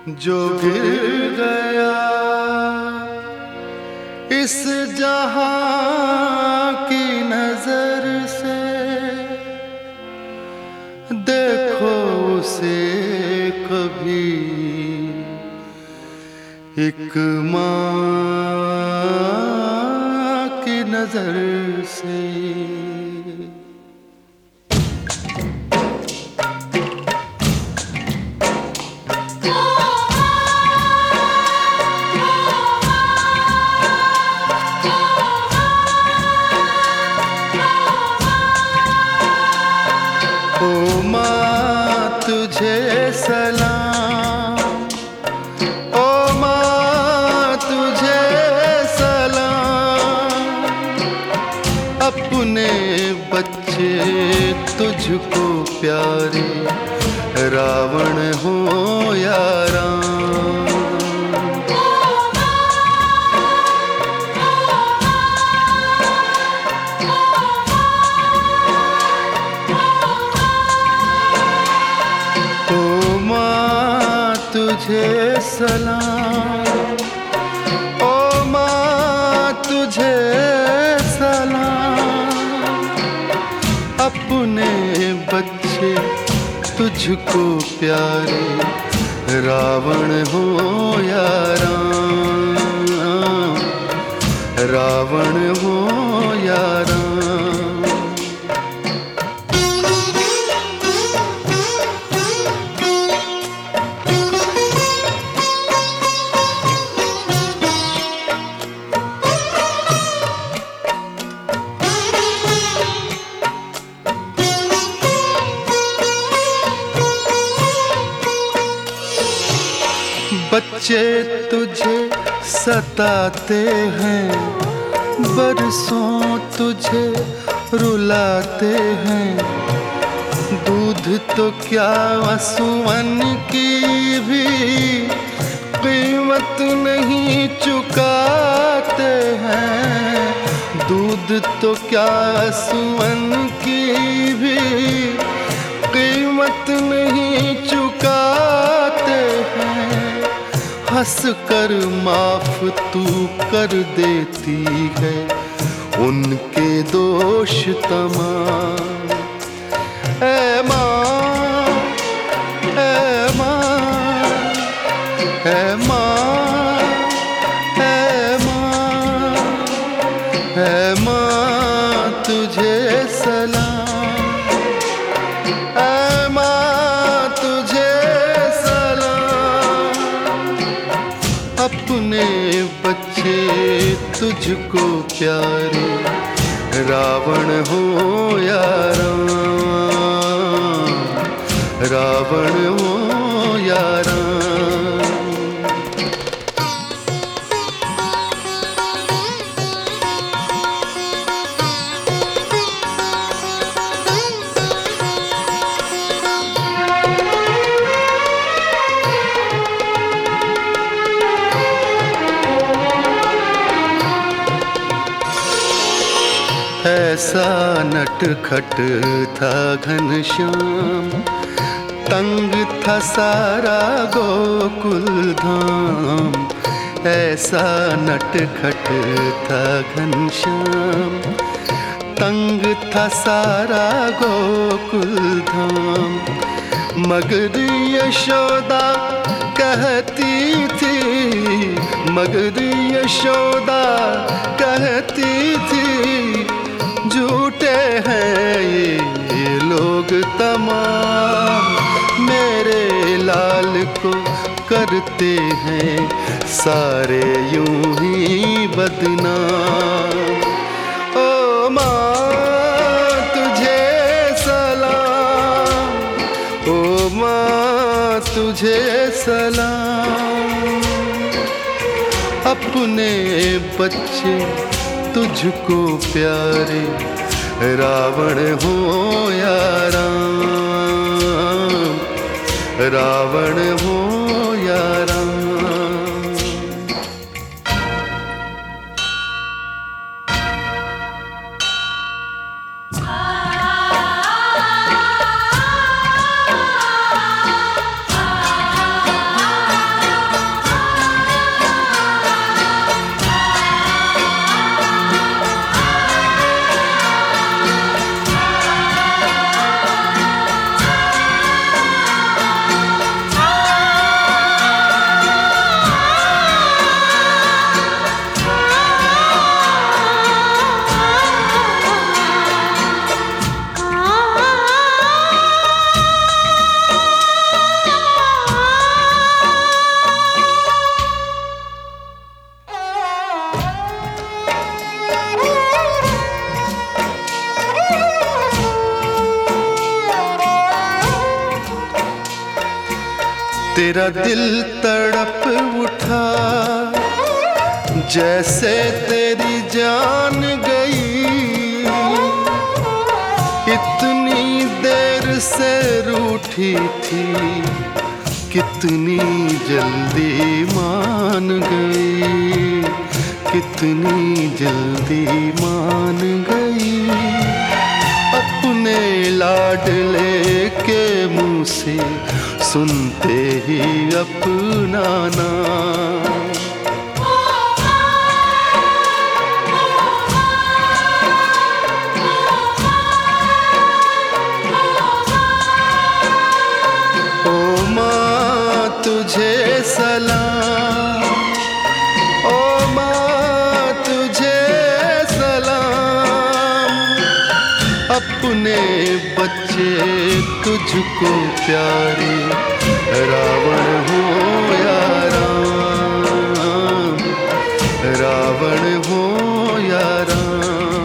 जो गिर गया इस जहां की नजर से, देखो उसे कभी एक माँ की नजर से। ओ माँ तुझे सलाम, ओ माँ तुझे सलाम। अपने बच्चे तुझको प्यारे, रावण हो या राम। तुझे सलाम, ओ माँ तुझे सलाम। अपने बच्चे तुझको प्यारे, रावण हो या राम, रावण हो या राम। बच्चे तुझे सताते हैं, बरसों तुझे रुलाते हैं। दूध तो क्या आंसुओं की भी कीमत नहीं चुकाते हैं। दूध तो क्या आंसुओं की भी कीमत नहीं चुकाते हैं। हंस कर माफ तू कर देती है उनके दोष तमाम। ऐ माँ, ऐ माँ, ऐ माँ, ऐ माँ, ऐ माँ तुझे सलाम, ऐ माँ तुझे सलाम। अपने बच्चे तुझको प्यारे, रावण हो या राम, रावण हो या राम। ऐसा नटखट था घनश्याम, तंग था सारा गोकुल धाम। ऐसा नटखट था घनश्याम, तंग था सारा गोकुल धाम। मगर यशोदा कहती थी, मगर यशोदा कहती थी, झूठे हैं ये लोग तमाम। मेरे लाल को करते हैं सारे यूं ही बदनाम। ओ माँ तुझे सलाम, ओ माँ तुझे सलाम। अपने बच्चे तुझको प्यारे, रावण हो या राम, रावण हो या राम। तेरा दिल तड़प उठा जैसे तेरी जान गई, इतनी देर से रूठी थी कितनी जल्दी मान गई, कितनी जल्दी मान गई। अपने लाडले के मुँह से सुनते ही अपना नाम। ओ माँ तुझे सलाम, ओ माँ तुझे सलाम। अपने बच्चे तुझको प्यारे, रावण हो या राम, रावण हो या राम।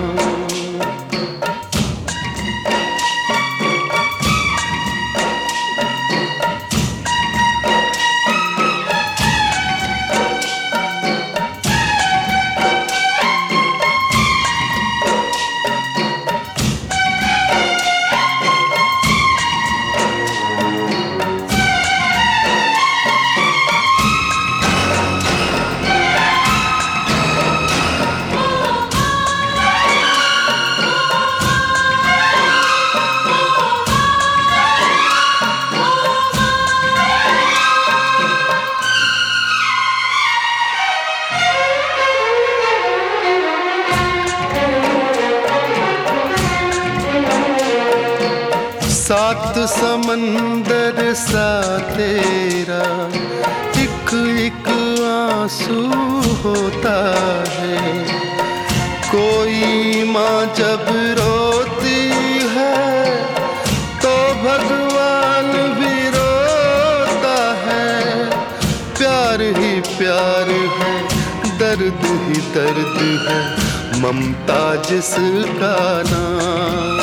सात समंदर सा तेरा एक एक आंसू होता है। कोई माँ जब रोती है तो भगवान भी रोता है। प्यार ही प्यार है, दर्द ही दर्द है, ममता जिसका नाम।